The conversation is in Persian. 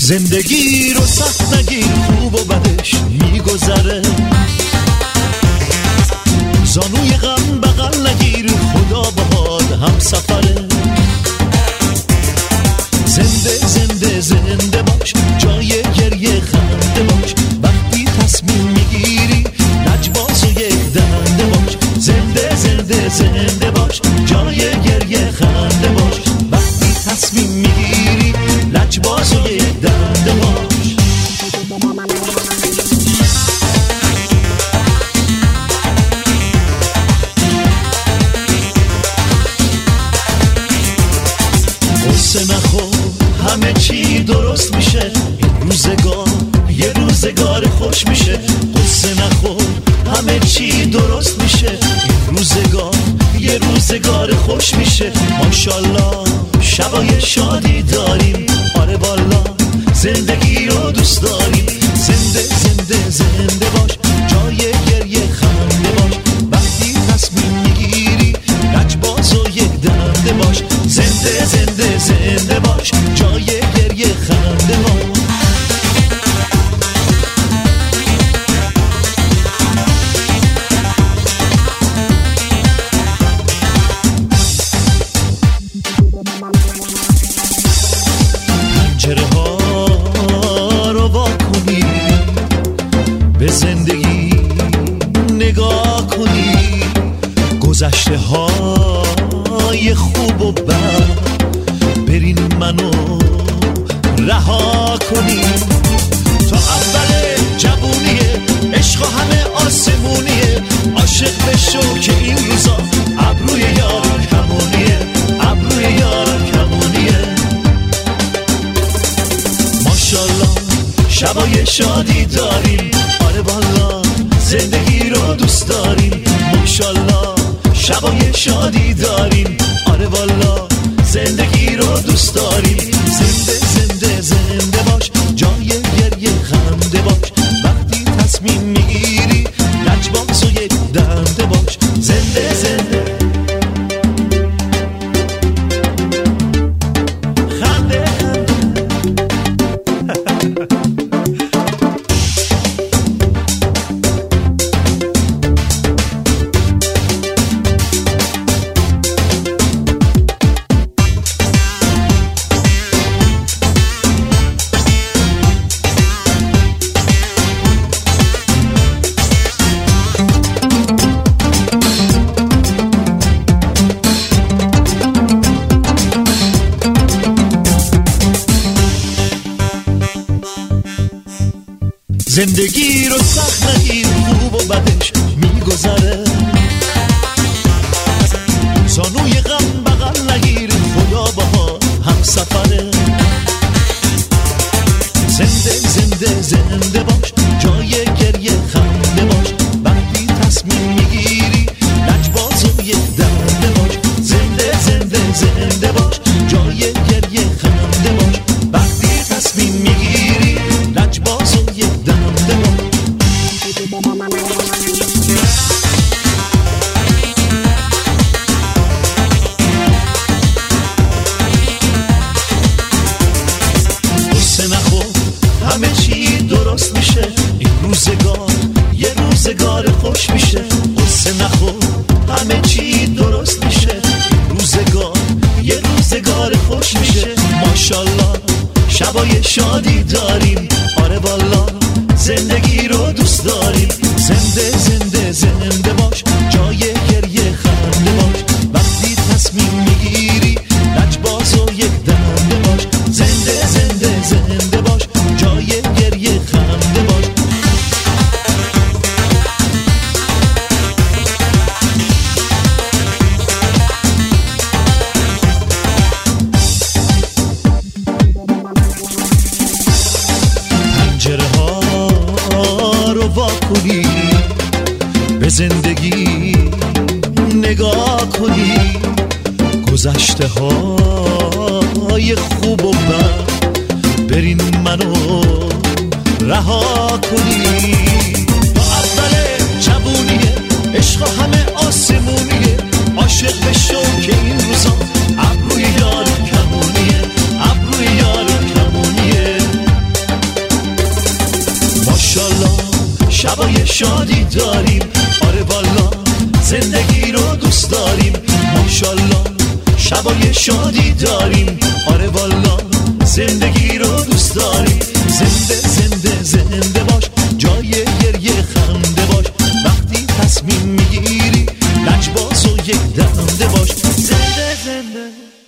زندگی رو سخت نگیر، خوب و بدش میگذره. زانوی غم بغل نگیر، خدا باهات هم سفره. زنده زنده زنده باش، جای گریه خنده باش. وقتی تصمیم میگیری لجباز و یک دنده باش. زنده زنده زنده باش، جای گریه خنده باش. وقتی تصمیم میگیری لجباز و یک دنده باش. قصه نخور، همه چی درست میشه. این روزگار یه روزگار خوش میشه. قصه نخور، همه چی درست میشه. این روزگار یه روزگار خوش میشه. ماشالله شبای شادی داریم. آره والا زندگی رو دوست داریم. زنده زنده زنده باش، جای گریه خنده باش. وقتی تصمیم میگیری لجباز و یک دنده باش. زنده زنده زنده باش، جای گریه خنده باش. پنجره ها رو وا کنی، به زندگی نگاه کنی. گذشته های خوب و بد برین منو رها کنی. تا اول جوونیه، عشق همه آسمونیه. عاشق بشو که این روزا ابروی یار کمونیه. ابروی یار کمونیه. ماشالله شبای شادی داریم. آره والا زندگی رو دوست داریم. ماشالله شبای شادی داریم. آره والا زندگی رو دوست داریم. زنده زنده زنده باش، جای گریه خنده باش. وقتی تصمیم میگیری لجباز و یک دنده باش. زنده زنده خنده زندگی رو سخت نگیر، خوب و بدش میگذره. زانوی غم بغل نگیر، خدا باها هم سفره. زنده زنده زنده باش، جای گریه خنده باش. وقتی تصمیم میگیری لجباز و یک دنده باش. زنده زنده زنده باش، جای گریه خنده باش. وقتی تصمیم میگیری لجباز و یک دنده باش. قصه نخور، همه چی درست میشه. این روزگار یه روزگار خوش میشه. قصه نخور، همه چی درست میشه. این روزگار یه روزگار خوش میشه. ماشالله شبای شادی داریم. آره والا زندگی رو دوست داریم. زنده زنده زنده باش، جای گریه خنده باش. وقتی تصمیم میگیری لجباز و یک دنده باش. زنده زنده زنده باش، جای گریه خنده باش. پنجره ها رو وا کنی، به زندگی نگاه کنی. گذشته های خوب و بد برین منو رها کنی. تا اول جوونیه، عشق همه آسمونیه. عاشق بشو که این روزا ابروی یار کمونیه. ابروی یار کمونیه. وقتای شادی داریم. آره والا زندگی رو دوست داریم. زنده زنده زنده باش، جای گریه خنده باش. وقتی تصمیم میگیری لجباز و یک دنده باش. زنده زنده